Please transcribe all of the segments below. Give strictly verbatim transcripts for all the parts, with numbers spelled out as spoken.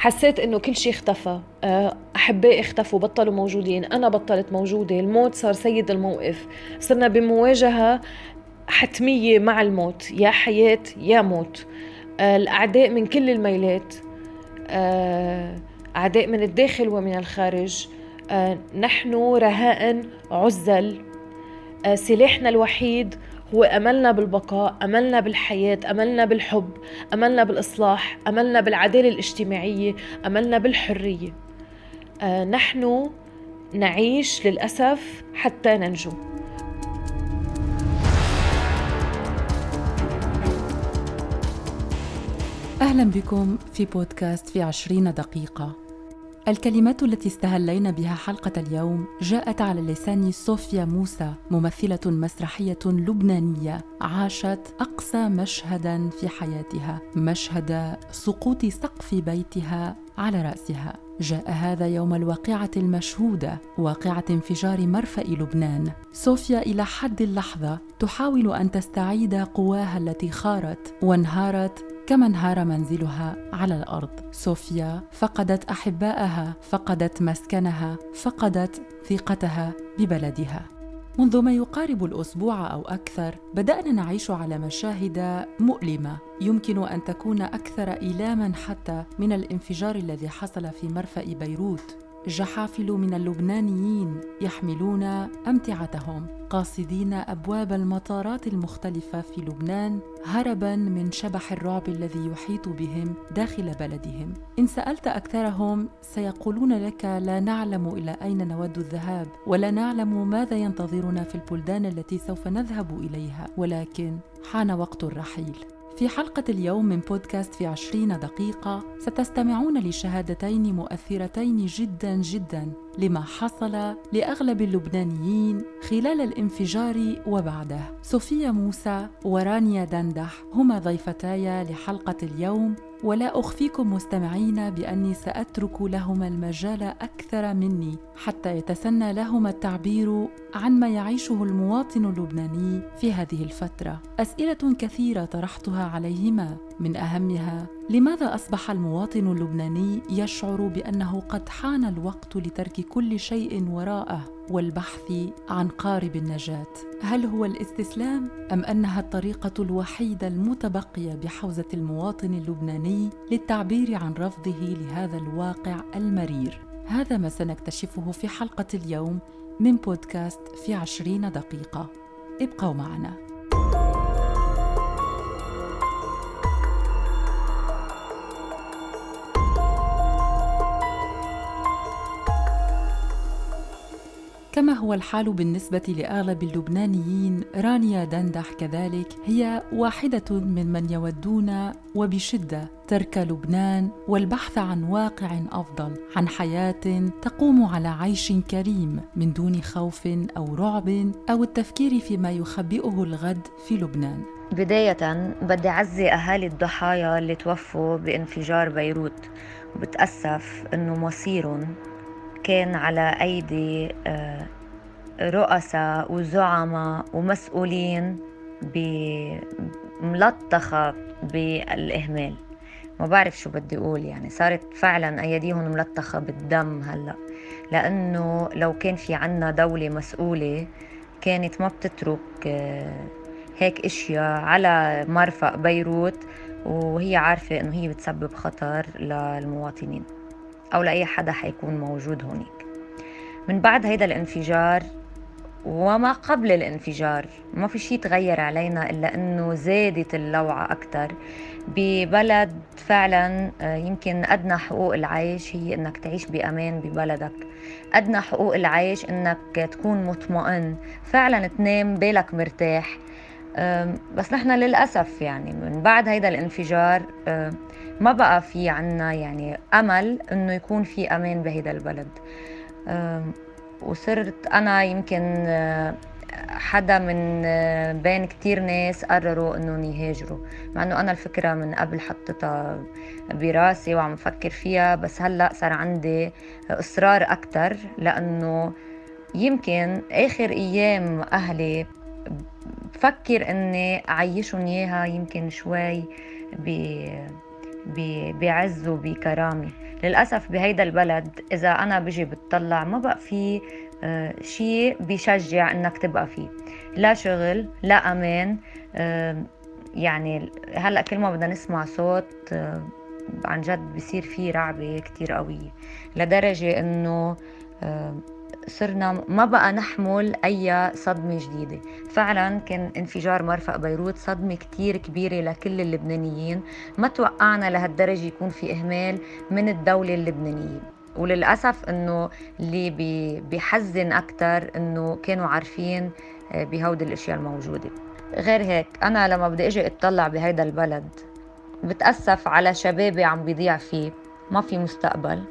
حسيت إنه كل شيء اختفى، أحبائي اختفوا، بطلوا موجودين، أنا بطلت موجودة، الموت صار سيد الموقف، صرنا بمواجهة حتمية مع الموت، يا حياة يا موت. الأعداء من كل الميلات، أعداء من الداخل ومن الخارج. نحن رهائن عزل، سلاحنا الوحيد هو أملنا بالبقاء، أملنا بالحياة، أملنا بالحب، أملنا بالإصلاح، أملنا بالعدالة الاجتماعية، أملنا بالحرية. آه نحن نعيش للأسف حتى ننجو. أهلا بكم في بودكاست في عشرين دقيقة. الكلمات التي استهلينا بها حلقة اليوم جاءت على لسان صوفيا موسى، ممثلة مسرحية لبنانية عاشت أقصى مشهداً في حياتها، مشهد سقوط سقف بيتها على رأسها. جاء هذا يوم الواقعة المشهودة، واقعة انفجار مرفأ لبنان. صوفيا إلى حد اللحظة تحاول أن تستعيد قواها التي خارت وانهارت كما انهار منزلها على الأرض. صوفيا فقدت أحبائها، فقدت مسكنها، فقدت ثقتها ببلدها. منذ ما يقارب الأسبوع أو أكثر بدأنا نعيش على مشاهد مؤلمة يمكن أن تكون أكثر إيلاماً حتى من الانفجار الذي حصل في مرفأ بيروت. جحافل من اللبنانيين يحملون أمتعتهم قاصدين أبواب المطارات المختلفة في لبنان هرباً من شبح الرعب الذي يحيط بهم داخل بلدهم. إن سألت أكثرهم سيقولون لك: لا نعلم إلى أين نود الذهاب، ولا نعلم ماذا ينتظرنا في البلدان التي سوف نذهب إليها، ولكن حان وقت الرحيل. في حلقة اليوم من بودكاست في عشرين دقيقة ستستمعون لشهادتين مؤثرتين جدا جدا لما حصل لأغلب اللبنانيين خلال الانفجار وبعده. صوفيا موسى ورانيا دندح هما ضيفتاي لحلقة اليوم، ولا أخفيكم مستمعين بأني سأترك لهما المجال أكثر مني حتى يتسنى لهما التعبير عن ما يعيشه المواطن اللبناني في هذه الفترة. أسئلة كثيرة طرحتها عليهما، من أهمها: لماذا أصبح المواطن اللبناني يشعر بأنه قد حان الوقت لترك كل شيء وراءه والبحث عن قارب النجاة؟ هل هو الاستسلام أم أنها الطريقة الوحيدة المتبقية بحوزة المواطن اللبناني للتعبير عن رفضه لهذا الواقع المرير؟ هذا ما سنكتشفه في حلقة اليوم من بودكاست في عشرين دقيقة. ابقوا معنا. كما هو الحال بالنسبة لأغلب اللبنانيين، رانيا دندح كذلك هي واحدة ممن يودون وبشدة ترك لبنان والبحث عن واقع أفضل، عن حياة تقوم على عيش كريم من دون خوف أو رعب أو التفكير فيما يخبئه الغد في لبنان. بداية بدي أعزي أهالي الضحايا اللي توفوا بانفجار بيروت، وبتأسف إنه مصيرهم كان على أيدي رؤساء وزعماء ومسؤولين ملطخة بالإهمال. ما بعرف شو بدي أقول، يعني صارت فعلا أيديهم ملطخة بالدم هلأ، لأنه لو كان في عنا دولة مسؤولة كانت ما بتترك هيك إشياء على مرفأ بيروت وهي عارفة إنه هي بتسبب خطر للمواطنين أو لأي حدا حيكون موجود هونيك. من بعد هيدا الانفجار وما قبل الانفجار ما في شيء تغير علينا إلا أنه زادت اللوعة أكتر ببلد فعلا يمكن أدنى حقوق العيش هي أنك تعيش بأمان ببلدك، أدنى حقوق العيش أنك تكون مطمئن فعلا تنام بالك مرتاح. بس نحن للأسف يعني من بعد هيدا الانفجار ما بقى في عنا يعني أمل أنه يكون في أمان بهيدا البلد. وصرت أنا يمكن حدا من بين كتير ناس قرروا أنه يهاجروا، مع أنه أنا الفكرة من قبل حطتها براسي وعم فكر فيها، بس هلأ صار عندي إصرار أكتر، لأنه يمكن آخر أيام أهلي بفكر أني أعيشهم إياها يمكن شوي بعز وبكرامة، للأسف بهيدا البلد إذا أنا بجي بتطلع ما بقى في آه شيء بيشجع إنك تبقى فيه، لا شغل لا أمان. آه يعني هلأ كل ما بدنا نسمع صوت آه عن جد بيصير فيه رعبة كتير قوية، لدرجة إنه آه صرنا ما بقى نحمل أي صدمة جديدة. فعلا كان انفجار مرفأ بيروت صدمة كتير كبيرة لكل اللبنانيين، ما توقعنا لهالدرجة يكون في إهمال من الدولة اللبنانية. وللأسف إنه اللي بيحزن أكتر إنه كانوا عارفين بهود الأشياء الموجودة. غير هيك أنا لما بدي أجي أتطلع بهيدا البلد بتأسف على شبابي عم بيضيع فيه، ما في مستقبل.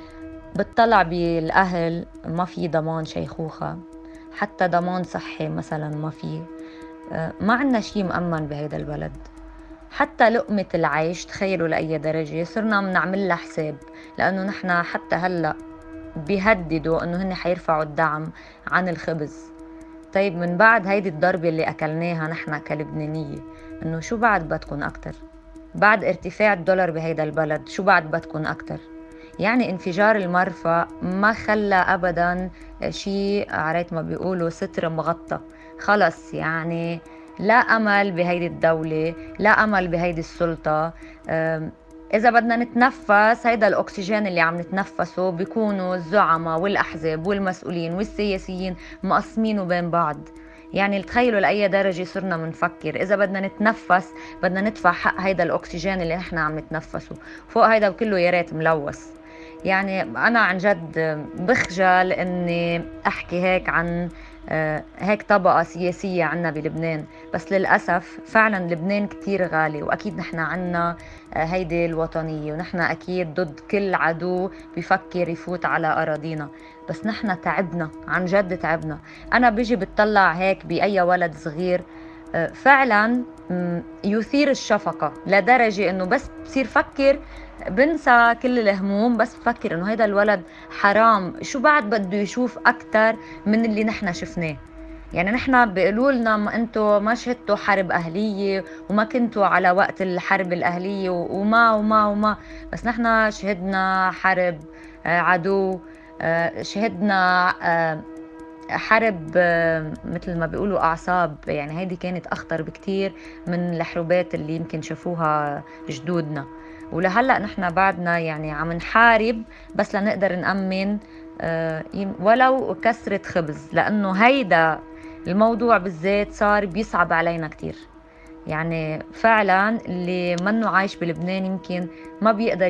بتطلع بالأهل ما في ضمان شيخوخة، حتى ضمان صحي مثلا ما في. ما عنا شيء مأمن بهيدا البلد، حتى لقمة العيش تخيلوا لأي درجة صرنا منعمل لها حساب، لأنه نحنا حتى هلأ بيهددوا أنه هن حيرفعوا الدعم عن الخبز. طيب من بعد هيدي الضربة اللي أكلناها نحنا كلبنانية، أنه شو بعد بدكن أكتر؟ بعد ارتفاع الدولار بهيدا البلد شو بعد بدكن أكتر؟ يعني انفجار المرفأ ما خلى أبدا شيء عريت ما بيقولوا ستر مغطى. خلص يعني لا أمل بهيدي الدولة، لا أمل بهيدي السلطة. إذا بدنا نتنفس هيدا الأكسجين اللي عم نتنفسه بيكونوا الزعماء والأحزاب والمسؤولين والسياسيين مقسمينه بين بعض. يعني تخيلوا لأي درجة صرنا منفكر إذا بدنا نتنفس بدنا ندفع حق هيدا الأكسجين اللي نحن عم نتنفسه، فوق هيدا كله يا ريت ملوث. يعني أنا عن جد بخجل إني أحكي هيك عن هيك طبقة سياسية عنا بلبنان، بس للأسف فعلا لبنان كتير غالي، وأكيد نحن عنا هيدي الوطنية، ونحن أكيد ضد كل عدو بيفكر يفوت على أراضينا. بس نحن تعبنا عن جد تعبنا. أنا بيجي بتطلع هيك بأي ولد صغير فعلا يثير الشفقة لدرجة إنه بس بصير فكر بنسى كل الهموم، بس بفكر إنه هيدا الولد حرام شو بعد بده يشوف أكتر من اللي نحن شفناه. يعني نحن بيقولوا لنا ما أنتوا ما شهدتوا حرب أهلية وما كنتوا على وقت الحرب الأهلية وما وما وما، بس نحن شهدنا حرب عدو، شهدنا حرب مثل ما بيقولوا أعصاب. يعني هيدي كانت أخطر بكتير من الحروبات اللي يمكن شافوها جدودنا. ولهلأ نحن بعدنا يعني عم نحارب بس لنقدر نأمن ولو كسرة خبز، لأنه هيدا الموضوع بالذات صار بيصعب علينا كتير. يعني فعلا اللي منه عايش بلبنان يمكن ما بيقدر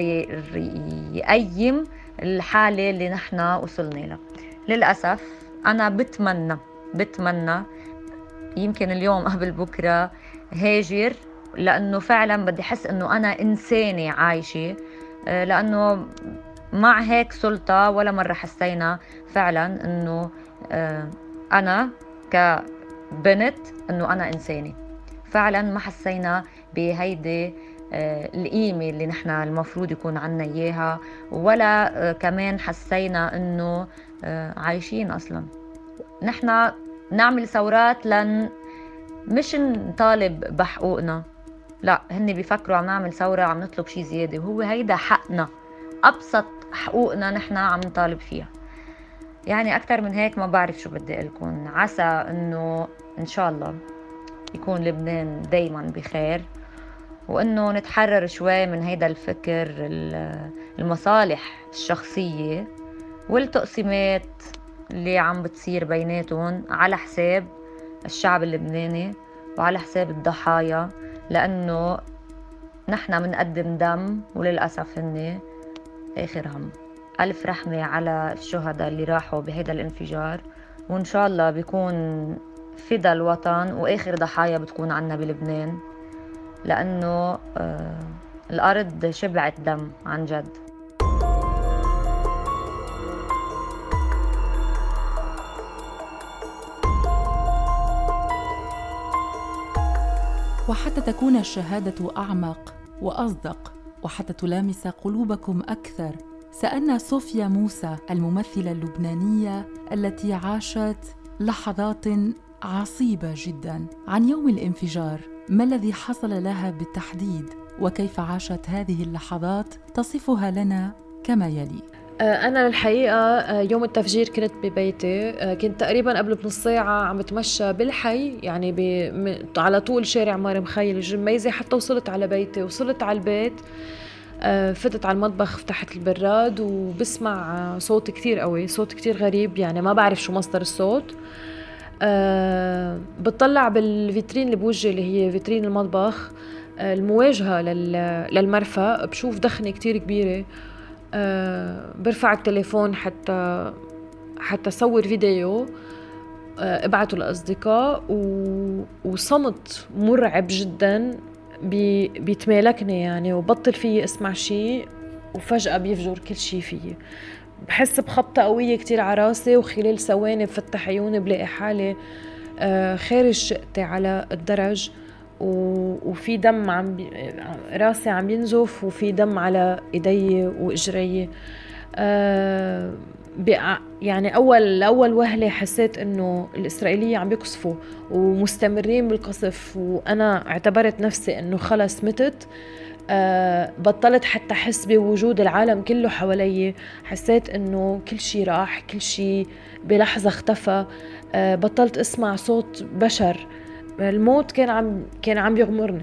يقيم الحالة اللي نحن وصلنا لها. للأسف أنا بتمنى بتمنى يمكن اليوم قبل بكرة هاجر، لأنه فعلا بدي حس أنه أنا إنسانة عايشة، لأنه مع هيك سلطة ولا مرة حسينا فعلا أنه أنا كبنت أنه أنا إنسانة. فعلا ما حسينا بهيدي القيمة اللي نحن المفروض يكون عنا إياها، ولا كمان حسينا أنه عايشين أصلا. نحن نعمل ثورات لن مش نطالب بحقوقنا، لا هن بيفكروا عم نعمل ثورة عم نطلب شيء زيادة، وهو هيدا حقنا، أبسط حقوقنا نحن عم نطالب فيها. يعني أكتر من هيك ما بعرف شو بدي أقولكم. عسى أنه إن شاء الله يكون لبنان دايما بخير، وأنه نتحرر شوي من هيدا الفكر المصالح الشخصية والتقسيمات اللي عم بتصير بيناتهم على حساب الشعب اللبناني وعلى حساب الضحايا، لأنه نحن منقدم دم وللأسف هن آخر هم. ألف رحمة على الشهداء اللي راحوا بهيدا الانفجار، وإن شاء الله بيكون فدا الوطن وآخر ضحايا بتكون عنا بلبنان، لأنه آه الأرض شبعت دم عن جد. وحتى تكون الشهادة أعمق وأصدق، وحتى تلامس قلوبكم أكثر، سألنا صوفيا موسى الممثلة اللبنانية التي عاشت لحظات عصيبة جداً عن يوم الانفجار، ما الذي حصل لها بالتحديد وكيف عاشت هذه اللحظات، تصفها لنا كما يلي. أنا الحقيقة يوم التفجير كنت ببيتي، كنت تقريباً قبل بنص ساعة عم بتمشى بالحي، يعني على طول شارع مار مخيل الجميزة، حتى وصلت على بيتي. وصلت على البيت، فتت على المطبخ، فتحت البراد وبسمع صوت كتير قوي، صوت كتير غريب، يعني ما بعرف شو مصدر الصوت. أه بتطلع بالفيترين اللي بوجهي، اللي هي فيترين المطبخ المواجهة للمرفأ، بشوف دخنة كتير كبيرة. أه برفع التليفون حتى حتى صور فيديو أه ابعته للأصدقاء، وصمت مرعب جدا بي بيتمالكني يعني، وبطل فيي اسمع شيء، وفجأة بيفجر كل شيء فيي. بحس بخبطة قوية كتير على راسي، وخلال ثواني بفتح عيوني بلاقي حالي أه خارج شقتي على الدرج، وفي دم عم بي... راسي عم ينزف، وفي دم على ايدي واجري. أه بقى يعني اول اول وهله حسيت انه الاسرائيليه عم بيقصفوا ومستمرين بالقصف، وانا اعتبرت نفسي انه خلص متت. أه بطلت حتى احس بوجود العالم كله حوالي، حسيت انه كل شيء راح، كل شيء بلحظه اختفى. أه بطلت اسمع صوت بشر، الموت كان عم كان عم يغمرني.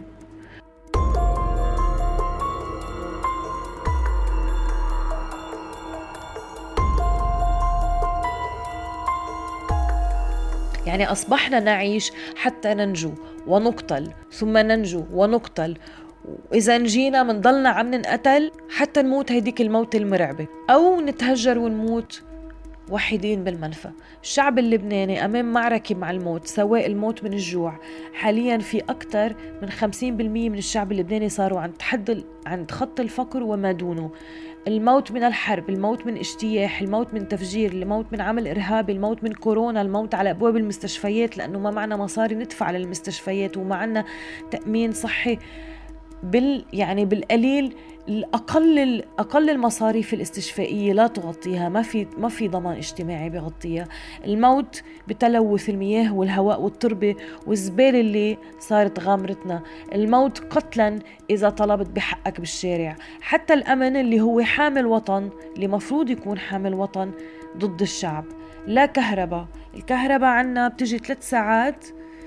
يعني أصبحنا نعيش حتى ننجو ونقتل، ثم ننجو ونقتل، وإذا نجينا منضلنا عم ننقتل حتى نموت هيديك الموت المرعبة، أو نتهجر ونموت وحيدين بالمنفى. الشعب اللبناني أمام معركة مع الموت، سواء الموت من الجوع. حاليا في أكثر من خمسين بالمية من الشعب اللبناني صاروا عند حد عند خط الفقر وما دونه. الموت من الحرب، الموت من اجتياح، الموت من تفجير، الموت من عمل إرهابي، الموت من كورونا، الموت على أبواب المستشفيات لأنه ما معنا مصاري ندفع للمستشفيات، وما عنا تأمين صحي بال يعني بالقليل. الأقل أقل المصاريف الاستشفائية لا تغطيها، ما في ما في ضمان اجتماعي بيغطيها. الموت بتلوث المياه والهواء والتربة والزبالة اللي صارت غامرتنا. الموت قتلا إذا طلبت بحقك بالشارع. حتى الأمن اللي هو حامل وطن، اللي مفروض يكون حامل وطن، ضد الشعب. لا كهرباء، الكهرباء عنا بتجي ثلاث ساعات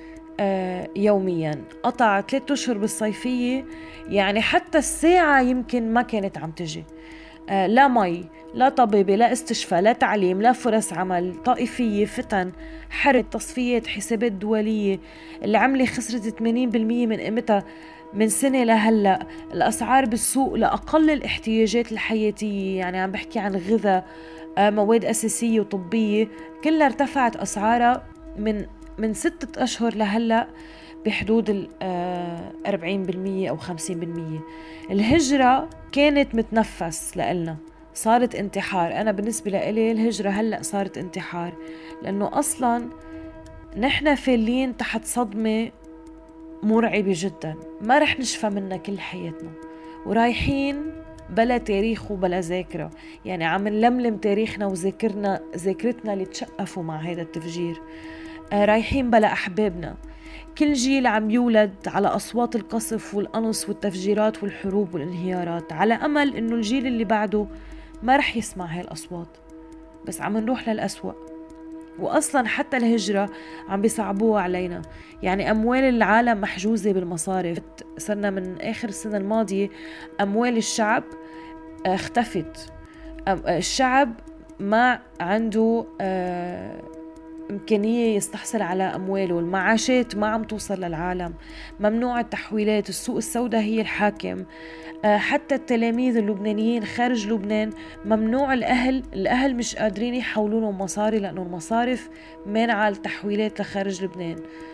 يوميا، قطع ثلاثة أشهر بالصيفية، يعني حتى الساعة يمكن ما كانت عم تجي. لا مي، لا طبيبة، لا استشفاء، لا تعليم، لا فرص عمل، طائفية، فتن، حرب، تصفيات، حسابات دولية. العملة خسرت ثمانين بالمية من قيمتها من سنة لهلأ. الأسعار بالسوق لأقل الاحتياجات الحياتية، يعني عم بحكي عن غذاء، مواد أساسية وطبية، كلها ارتفعت أسعارها من من ستة أشهر لهلأ بحدود ال أربعين بالمية أو خمسين بالمية. الهجرة كانت متنفس لإلنا، صارت انتحار. أنا بالنسبة لإلي الهجرة هلأ صارت انتحار، لأنه أصلاً نحن فالين تحت صدمة مرعبة جداً ما رح نشفى منها كل حياتنا، ورايحين بلا تاريخ وبلا ذاكرة. يعني عم نلملم تاريخنا وذاكرنا ذاكرتنا اللي تشقفوا مع هذا التفجير. رايحين بلا أحبابنا. كل جيل عم يولد على أصوات القصف والقنص والتفجيرات والحروب والانهيارات، على أمل إنه الجيل اللي بعده ما رح يسمع هاي الأصوات. بس عم نروح للأسوأ. وأصلا حتى الهجرة عم بيصعبوها علينا، يعني أموال العالم محجوزة بالمصارف. صرنا من آخر السنة الماضية أموال الشعب اختفت. الشعب ما عنده آه إمكانية يستحصل على أمواله. المعاشات ما عم توصل للعالم، ممنوع التحويلات، السوق السوداء هي الحاكم. أه حتى التلاميذ اللبنانيين خارج لبنان ممنوع. الأهل الأهل مش قادرين يحولوا لهم مصاري لأنه المصارف مانعة التحويلات لخارج لبنان.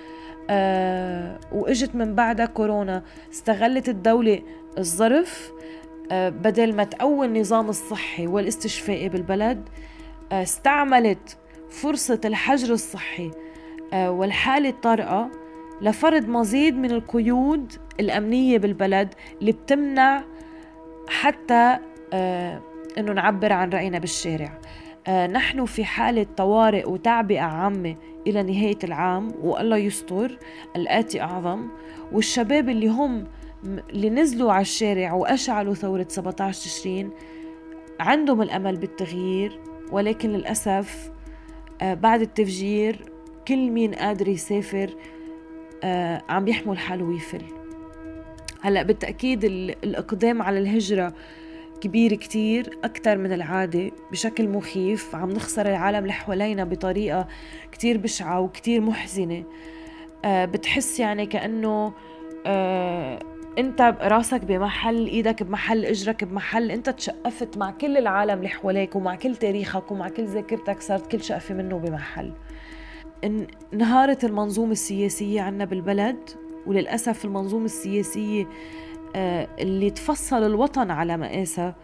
أه وإجت من بعدها كورونا، استغلت الدولة الظرف. أه بدل ما تقوي النظام الصحي والاستشفائي بالبلد، أه استعملت فرصة الحجر الصحي والحالة الطارئة لفرض مزيد من القيود الأمنية بالبلد اللي بتمنع حتى أنه نعبر عن رأينا بالشارع. نحن في حالة طوارئ وتعبئة عامة إلى نهاية العام، والله يستر الآتي أعظم. والشباب اللي هم اللي نزلوا على الشارع وأشعلوا ثورة سبعة عشر تشرين عندهم الأمل بالتغيير، ولكن للأسف بعد التفجير كل مين قادر يسافر عم يحمل حاله ويفل. هلأ بالتأكيد الإقدام على الهجرة كبير كتير أكتر من العادة بشكل مخيف، عم نخسر العالم اللي حوالينا بطريقة كتير بشعة وكتير محزنة. أه بتحس يعني كأنه أه انت راسك بمحل، ايدك بمحل، اجرك بمحل، انت تشقفت مع كل العالم اللي حواليك ومع كل تاريخك ومع كل ذاكرتك، صارت كل شقفة منه بمحل. انهارت المنظومة السياسية عنا بالبلد، وللأسف المنظومة السياسية اللي تفصل الوطن على مقاسها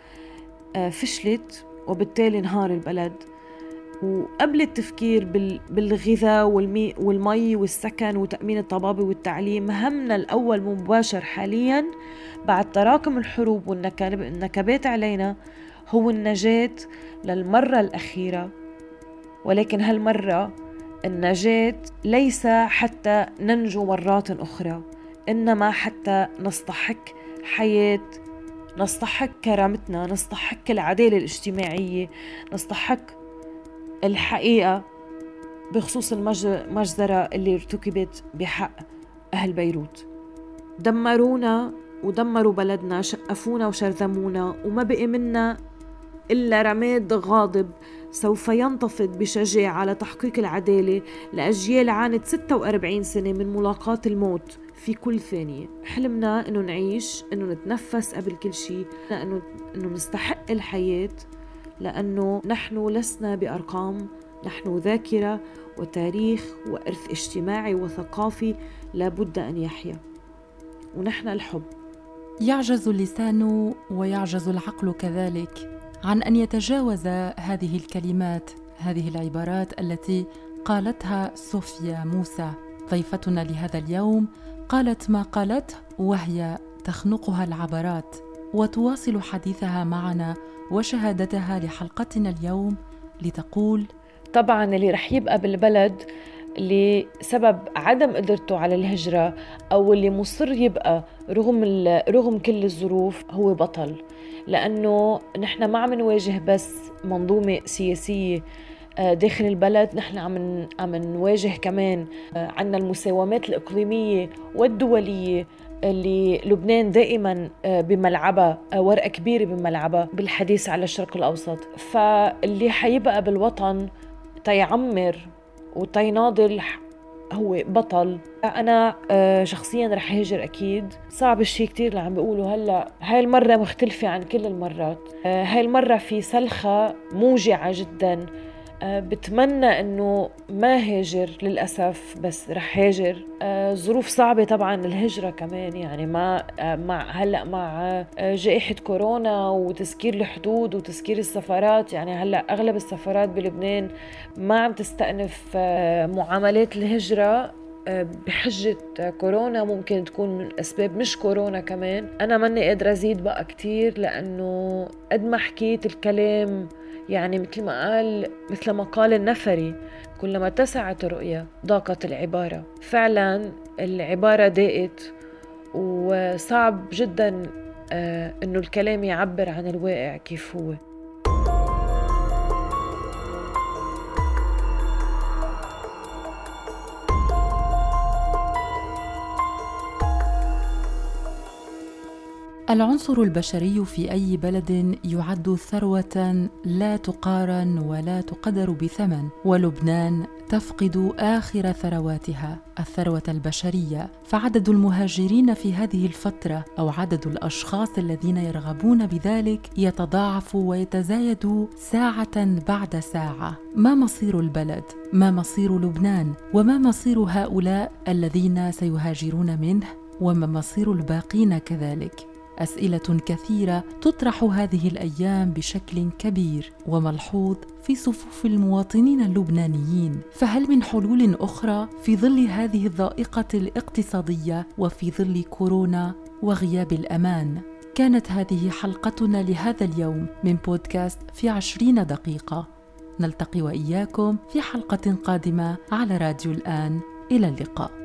فشلت، وبالتالي انهار البلد. وقبل التفكير بالغذاء والمي والسكن وتأمين الطبابة والتعليم، همنا الأول مباشر حاليا بعد تراكم الحروب والنكبات علينا هو النجاة للمرة الأخيرة. ولكن هالمرة النجاة ليس حتى ننجو مرات أخرى، إنما حتى نستحق حياة، نستحق كرامتنا، نستحق العدالة الاجتماعية، نستحق الحقيقة بخصوص المجزرة اللي ارتكبت بحق أهل بيروت. دمرونا ودمروا بلدنا، شقفونا وشرذمونا، وما بقي منا إلا رماد غاضب سوف ينتفض بشجاعة على تحقيق العدالة لأجيال عانت ستة وأربعين سنة من ملاقاة الموت في كل ثانية. حلمنا إنه نعيش، إنه نتنفس قبل كل شيء، إنه إنه نستحق الحياة، لأنه نحن لسنا بأرقام، نحن ذاكرة وتاريخ وإرث اجتماعي وثقافي لابد أن يحيا، ونحن الحب. يعجز اللسان ويعجز العقل كذلك عن أن يتجاوز هذه الكلمات، هذه العبارات التي قالتها صوفيا موسى ضيفتنا لهذا اليوم. قالت ما قالته وهي تخنقها العبرات، وتواصل حديثها معنا وشهادتها لحلقتنا اليوم لتقول: طبعا اللي رح يبقى بالبلد لسبب عدم قدرته على الهجرة أو اللي مصر يبقى رغم, رغم كل الظروف هو بطل، لأنه نحن ما عم نواجه بس منظومة سياسية داخل البلد، نحن عم عم نواجه كمان عنا المساومات الإقليمية والدولية اللي لبنان دائما بملعبها ورقة كبيرة بملعبها بالحديث على الشرق الأوسط. فاللي حيبقى بالوطن تيعمر وتيناضل هو بطل. أنا شخصيا رح هاجر أكيد. صعب الشيء كتير اللي عم بيقوله هلأ، هاي المرة مختلفة عن كل المرات، هاي المرة في سلخة موجعة جدا. بتمنى أنه ما هاجر للأسف، بس رح هاجر. ظروف صعبة طبعا الهجرة كمان، يعني مع, مع هلأ مع جائحة كورونا وتسكير الحدود وتسكير السفارات. يعني هلأ أغلب السفارات بلبنان ما عم تستأنف معاملات الهجرة بحجة كورونا، ممكن تكون من أسباب مش كورونا كمان. أنا ماني قادرة أزيد بقى كتير، لأنه قد ما حكيت الكلام يعني مثل ما قال مثل ما قال النفري: كلما اتسعت الرؤية ضاقت العبارة. فعلا العبارة ضاقت، وصعب جدا آه إنه الكلام يعبر عن الواقع كيف هو. العنصر البشري في أي بلد يعد ثروة لا تقارن ولا تقدر بثمن، ولبنان تفقد آخر ثرواتها، الثروة البشرية. فعدد المهاجرين في هذه الفترة أو عدد الأشخاص الذين يرغبون بذلك يتضاعف ويتزايد ساعة بعد ساعة. ما مصير البلد؟ ما مصير لبنان؟ وما مصير هؤلاء الذين سيهاجرون منه؟ وما مصير الباقين كذلك؟ أسئلة كثيرة تطرح هذه الأيام بشكل كبير وملحوظ في صفوف المواطنين اللبنانيين. فهل من حلول أخرى في ظل هذه الضائقة الاقتصادية وفي ظل كورونا وغياب الأمان؟ كانت هذه حلقتنا لهذا اليوم من بودكاست في عشرين دقيقة. نلتقي وإياكم في حلقة قادمة على راديو الآن. إلى اللقاء.